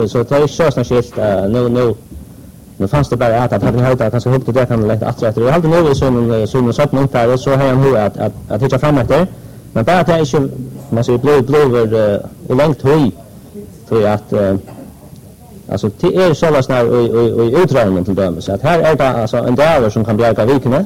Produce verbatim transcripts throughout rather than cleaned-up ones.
Så det är så snart skilt nu nu nu fanns det bara att att han hade att han skulle hoppa det kan lätt att rätt. Jag hade nog så så så någon där så har han hur att att att hitta fram efter. Men bara att jag inte man ser blå blå och långt höj för att alltså det är så vad snart och i utdragningen till dem så att här är det alltså en driver som kan bjärga vikarna.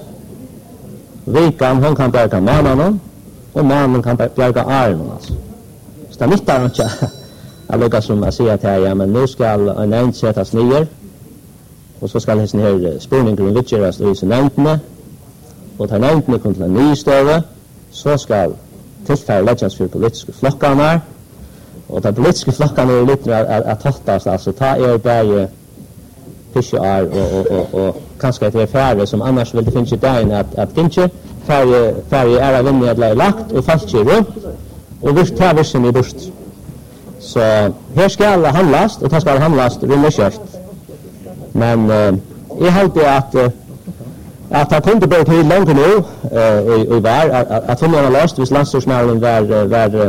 Vikan hon kan bjärga mannen och mannen kan bjärga armen alltså. Så det nyttar inte att lukka som att säga till ja men nu ska en nämnd sättas ner och så ska den här spurningen vidgöras i sin nämndene och ta nämndene kommer till en ny större så ska tillfälle läggas för politiska flockarna och de politiska flockarna är lite att tattas alltså ta er bäge fiskar och och och och kanske det är färre som annars vill det finns ju där att att inte färre färre är vinner att lagt och fast runt och visst tar vi sen i bort. Så här ska alla handlas och det ska handlas rumskört. Men eh, jag hade att uh, att han kunde börja till långt nu eh och var att att hon har löst vis landstorsmälen var var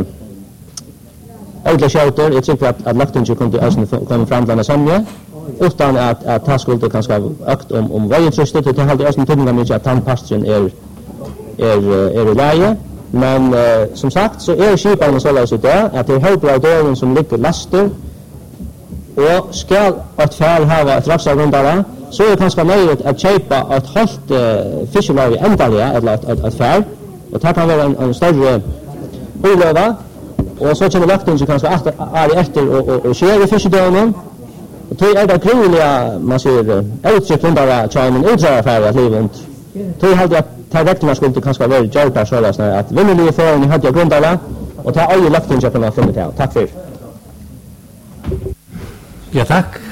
Eidla Shelter, jag tycker att, att Laktunge kunde alltså komma fram till en samma utan att att ta skulle kanske akt om om vad intressant det hade alltså inte mycket att tandpastren är är är i läge. Men eh, som sagt så är skipan så lös det att det är högbra som ligger laster och ska att fär ha ett rapsargrundare så är det kanske möjligt att köpa ett helt uh, fisklag i ändaliga eller ett, ett, ett fär och det kan vara en, en större olöva och så kommer lakten så kanske efter, är efter och, och, och sker i fiskedönen och det är det grundliga man ser utsiktsgrundare tjänen utdrar fär att livet det hade att ta räkna skulle kanske vara jobba så där att vinnerliga föraren hade jag grundare och ta alla lakten så kan man finna det. Tack för. Ja, tack.